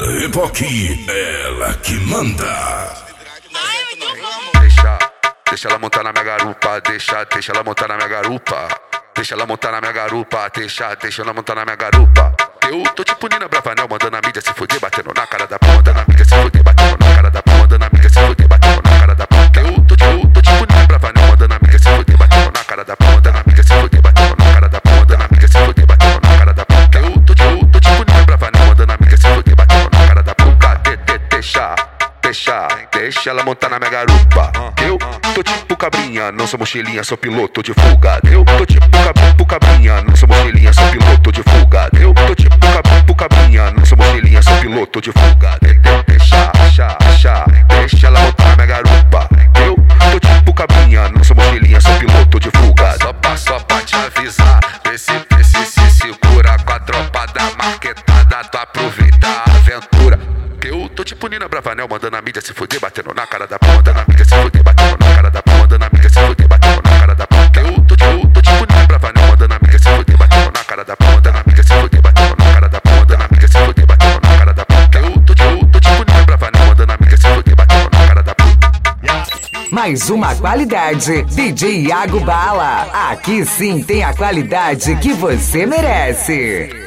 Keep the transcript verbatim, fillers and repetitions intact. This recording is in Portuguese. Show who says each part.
Speaker 1: Epoque, ela que manda.
Speaker 2: Deixa, deixa ela montar na minha garupa, deixa, deixa ela montar na minha garupa. Deixa ela montar na minha garupa, deixa, deixa ela montar na minha garupa. Eu tô tipo Nina Bravanel, mandando a mídia se fuder, batendo na cara da pau, mandando a mídia se fuder, batendo na cara da pau, mandando a mídia se fuder, batendo na cara da pau. Eu tô, eu tô tipo Nina Bravanel, mandando a mídia se fuder, batendo na cara da pau, mandando a mídia se fuder, batendo na cara da pau, mandando a mídia se fuder, batendo na cara da pau. Eu tô, eu tô tipo Nina Bravanel, mandando a mídia se fuder, batendo na cara da pau. Deixa, deixa, deixa ela montar na minha garupa. Eu tô tipo cabrinha, não sou mochilinha, sou piloto de fuga. Eu tô tipo cab cabrinha, não sou mochilinha, sou piloto de fuga. Eu tô tipo cab cabrinha, não sou mochilinha, sou piloto de fuga. Deixa, deixa, deixa, deixa ela montar na minha garupa. Eu tô tipo cabrinha, não sou mochilinha, sou piloto de fuga. Só pra, só pra te avisar, vê se, vê se se segura com a tropa da marquetada, tu aproveita a aventura. Eu tô tipo Nina Bravanel, mandando a mídia se fuder, batendo na cara da pau, mandando a mídia se fuder, batendo na cara da pau, mandando a mídia se fuder, batendo na cara da pau. Eu tô, eu tô tipo Nina Bravanel, mandando a mídia se fuder, batendo na cara da pau, mandando a mídia se fuder, batendo na cara da pau, mandando a mídia se fuder, batendo na cara da pau. Eu tô, eu tô tipo Nina Bravanel, mandando a mídia se fuder, batendo na cara da pau.
Speaker 3: Mais uma qualidade, D J Iago Bala. Aqui sim tem a qualidade que você merece.